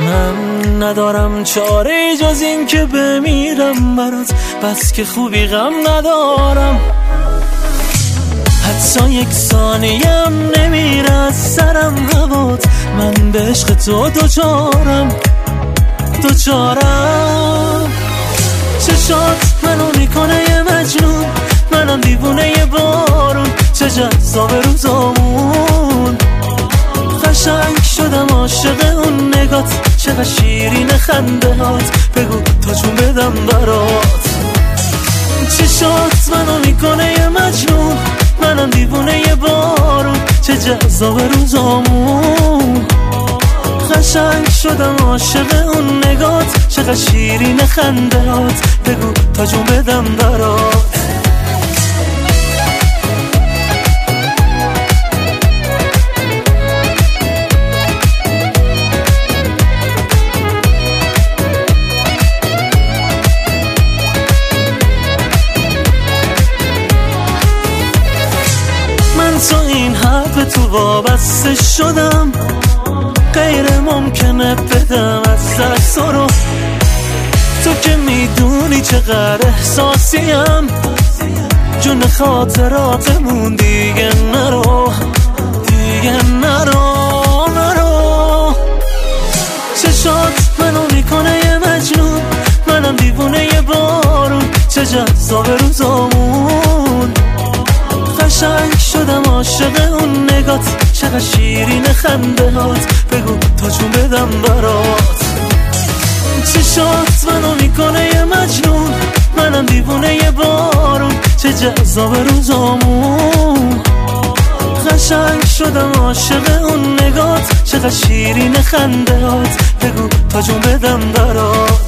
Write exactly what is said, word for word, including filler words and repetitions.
من ندارم چاره جز این که بمیرم برات، بس که خوبی غم ندارم. حتی یک ثانیم نمیره از سرم هوات، من به عشق تو دوچارم دوچارم. چشات منو میکنه یه مجنون، منم دیوونه یه بارون، چه جذاب روزامون. قشنگ شدم عاشق اون نگات، چقدر شیرین خنده هات، بگو تا چون بدم برات. چشات منو میکنه یه مجنون، منم دیوونه یه بارون، چه جذاب روزامون. قشنگ شدم عاشق اون نگات، چقدر شیرین خنده هات، بگو تا جون بدم برات. من تو این حد به تو وابسته شدم، غیر ممکنه بدم از دست رو. تو که میدونی چقدر احساسیم، جون خاطراتمون دیگه نرو دیگه نرو نرو. چشات منو میکنه یه مجنون، منم دیوونه یه بارون، چه جذاب روزامون. قشنگ شدم عاشق اون نگات، چقدر شیرین خنده هات، بگو تا چون بدم برات. چشات منو میکنه یه مجنون، منم دیوونه یه بارون، چه جذاب روزامون. قشنگ شدم عاشق اون نگات، چقدر شیرین خنده هات، بگو تا جون بدم برات.